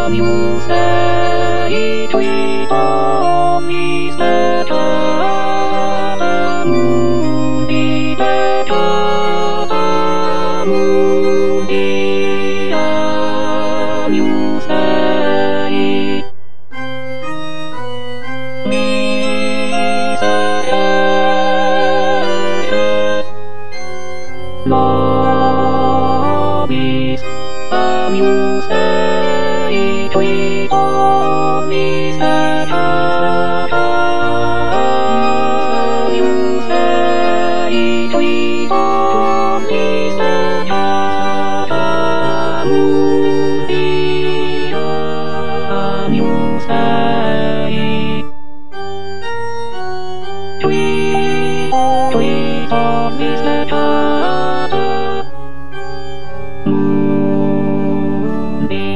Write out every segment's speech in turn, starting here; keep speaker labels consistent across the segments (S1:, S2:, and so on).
S1: you say treat on me set the moon be better the moon be you say me say love is you say treat on me set you say treat on me set moon be you say treat on me set moon be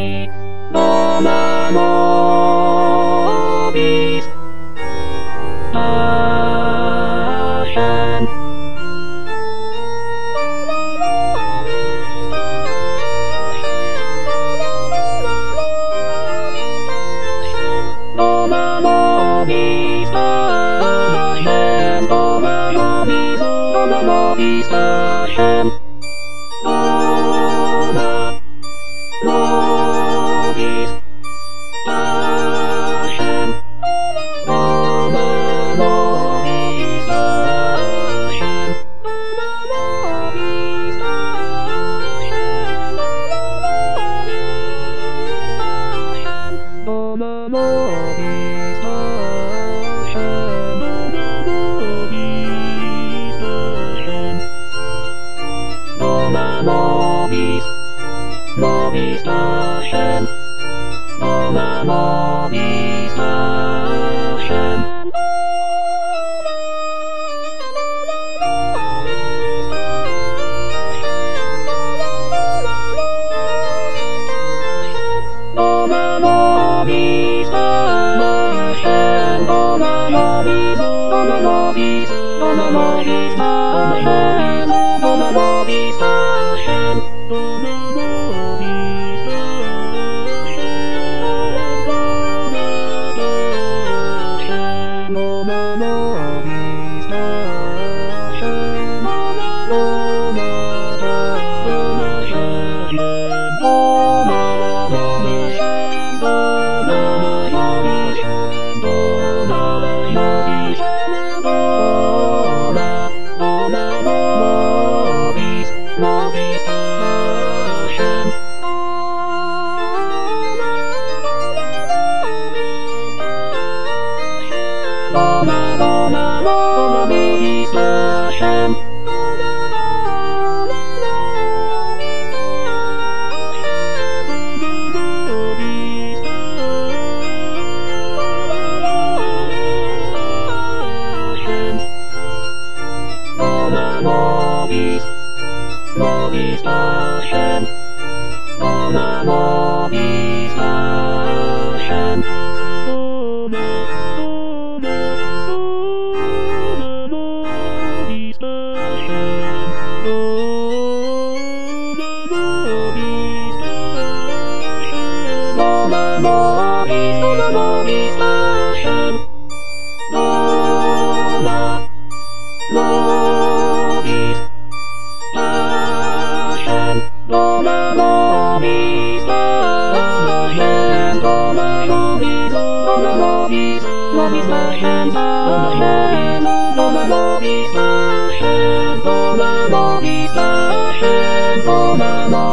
S1: Nobis passion Nobis passion Nobis passion Nobis passion Nobis passion Nobis passion Nobis passion Nobis passion Nobis passion Nobis passion Nobis passion Nobis passion Nobis passion Nobis passion Nobis passion Nobis passion